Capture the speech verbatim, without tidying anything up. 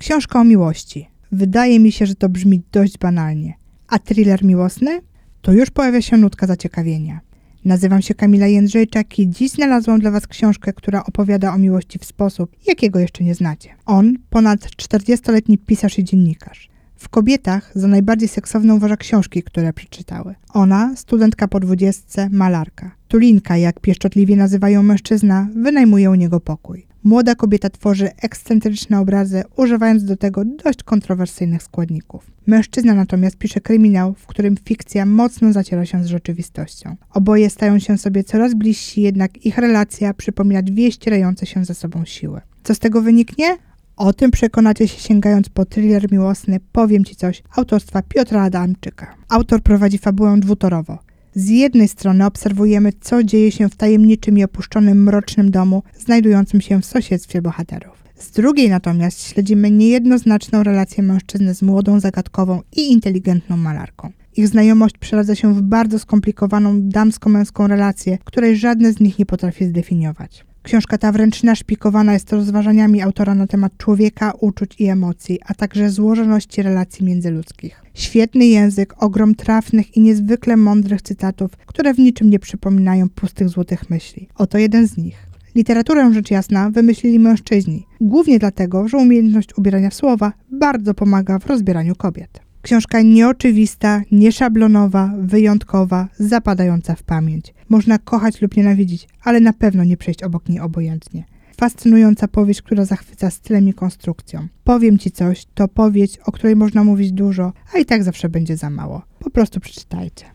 Książka o miłości. Wydaje mi się, że to brzmi dość banalnie. A thriller miłosny? To już pojawia się nutka zaciekawienia. Nazywam się Kamila Jędrzejczak i dziś znalazłam dla Was książkę, która opowiada o miłości w sposób, jakiego jeszcze nie znacie. On, ponad czterdziestoletni pisarz i dziennikarz. W Kobietach za najbardziej seksowne uważa książki, które przeczytały. Ona, studentka po dwudziestce, malarka. Tulinka, jak pieszczotliwie nazywają mężczyzna, wynajmuje u niego pokój. Młoda kobieta tworzy ekscentryczne obrazy, używając do tego dość kontrowersyjnych składników. Mężczyzna natomiast pisze kryminał, w którym fikcja mocno zaciera się z rzeczywistością. Oboje stają się sobie coraz bliżsi, jednak ich relacja przypomina dwie ścierające się ze sobą siły. Co z tego wyniknie? O tym przekonacie się sięgając po thriller miłosny Powiem Ci coś autorstwa Piotra Adamczyka. Autor prowadzi fabułę dwutorowo. Z jednej strony obserwujemy, co dzieje się w tajemniczym i opuszczonym mrocznym domu, znajdującym się w sąsiedztwie bohaterów. Z drugiej natomiast śledzimy niejednoznaczną relację mężczyzny z młodą, zagadkową i inteligentną malarką. Ich znajomość przeradza się w bardzo skomplikowaną damsko-męską relację, której żadne z nich nie potrafi zdefiniować. Książka ta wręcz naszpikowana jest rozważaniami autora na temat człowieka, uczuć i emocji, a także złożoności relacji międzyludzkich. Świetny język, ogrom trafnych i niezwykle mądrych cytatów, które w niczym nie przypominają pustych złotych myśli. Oto jeden z nich. Literaturę rzecz jasna wymyślili mężczyźni, głównie dlatego, że umiejętność ubierania słowa bardzo pomaga w rozbieraniu kobiet. Książka nieoczywista, nieszablonowa, wyjątkowa, zapadająca w pamięć. Można kochać lub nienawidzić, ale na pewno nie przejść obok niej obojętnie. Fascynująca powieść, która zachwyca stylem i konstrukcją. Powiem Ci coś, to powieść, o której można mówić dużo, a i tak zawsze będzie za mało. Po prostu przeczytajcie.